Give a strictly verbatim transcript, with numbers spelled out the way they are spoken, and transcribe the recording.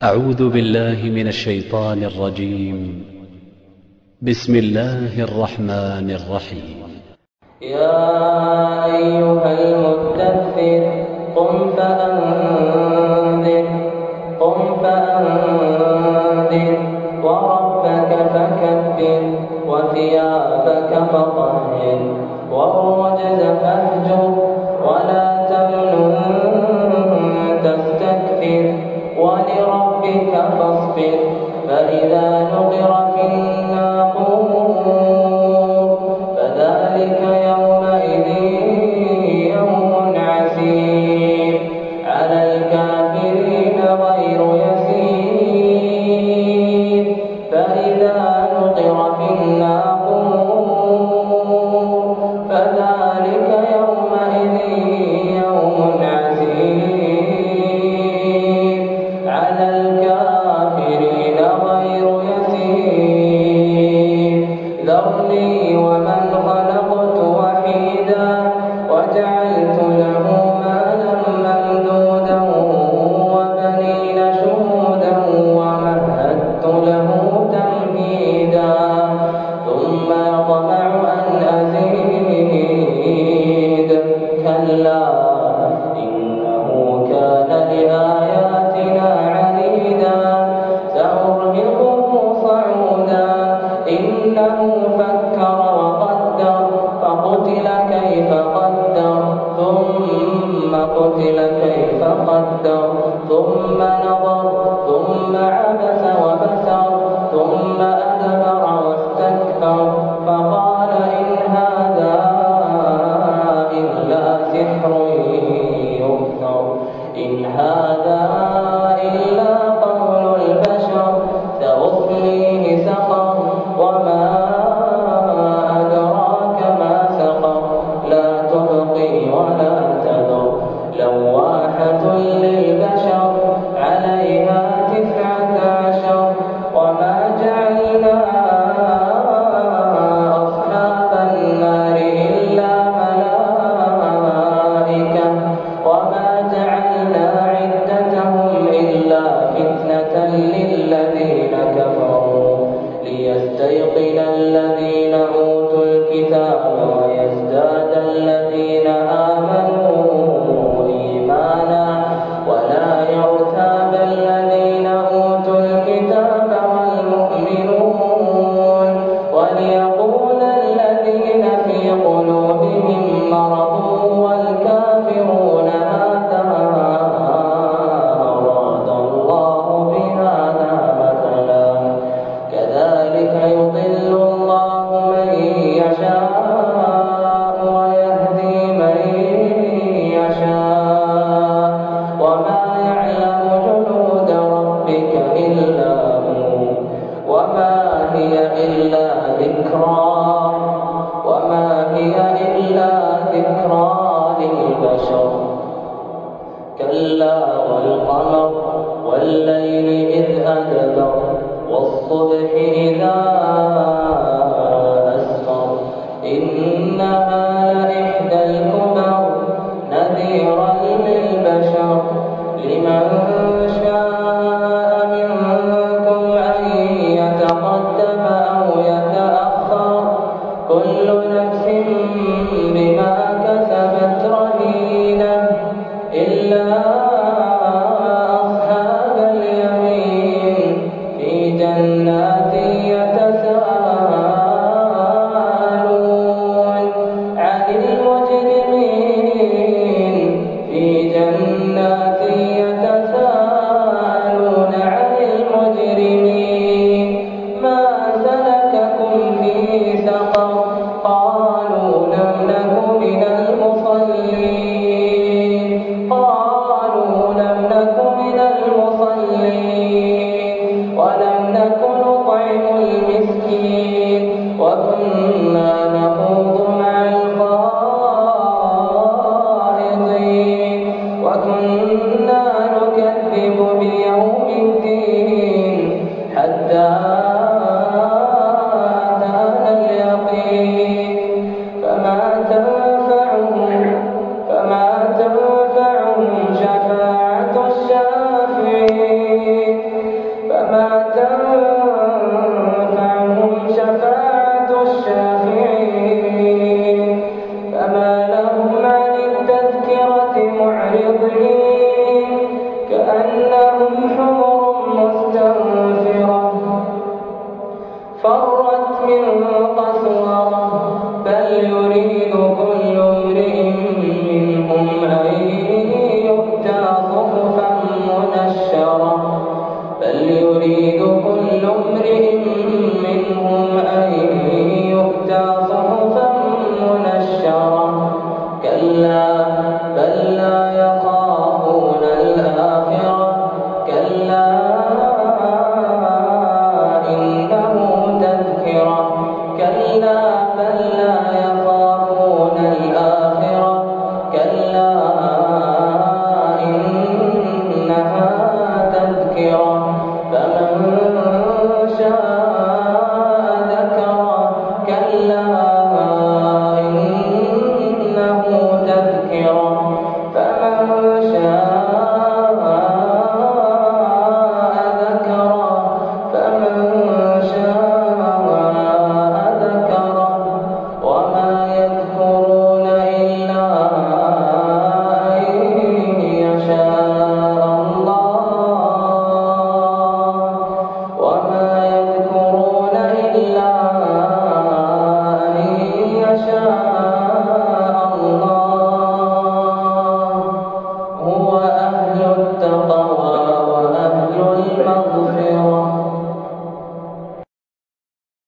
أعوذ بالله من الشيطان الرجيم. بسم الله الرحمن الرحيم. يا أيها المدثر قم فأنذر قم فأنذر وربك فكبر وثيابك فطهر والرجز فاهجر ولا تمنن تستكثر ولربك فاصبر فإذا نقر في الناقور فذلك يومئذ يوم عسير على الكافرين غير يسير فإذا نقر في الناقور فذلك يومئذ يوم عسير على الكافرين غير يسير ذرني ومن خلقت وحيدا وجعلت له مالا ممدودا وبنين شهودا ومهدت له تمهيدا ثم يطمع أن أزيد كلا إنه كان لآياتنا عنيدا سأرهقه صعودا إنه فكر وقدر فقتل كيف قدر ثم قتل كيف قدر ثم نظر ثم عبس وبسر ثم أدبر واستكبر فقال إن هذا إلا سحر يؤثر إن هذا إلا قول البشر سأصليه سقر وما أدراك ما سقر لا تبقي ولا تذر لواحة للبشر عليها تسعة عشر وما جعلنا أصحاب النار إلا ملائكة وما جعلنا عدتهم إلا فتنة للذين كفروا ليستيقن الذين أوتوا الكتاب ويزداد الذين آمنوا إيمانا ولا يرتاب الذين أوتوا الكتاب والمؤمنون وليقول الذين في قلوبهم مرض والكافرون ماذا أراد الله بهذا مثلا كذلك يضل الله من يشاء ويهدي من يشاء وما يعلم جنود ربك إلا هو وما هي إلا ذكرى وما هي إلا ذكرى للبشر كلا والقمر والليل إذ أدبر والصبح إذا أسفر إنها لإحدى الكبر نذيرا للبشر لمن شاء منكم أن يتقدم أو يتأخر كل نفس بما كسبت رهينة إلا أصحاب اليمين في جنات يتساءلون يريد كل امرئ منهم أن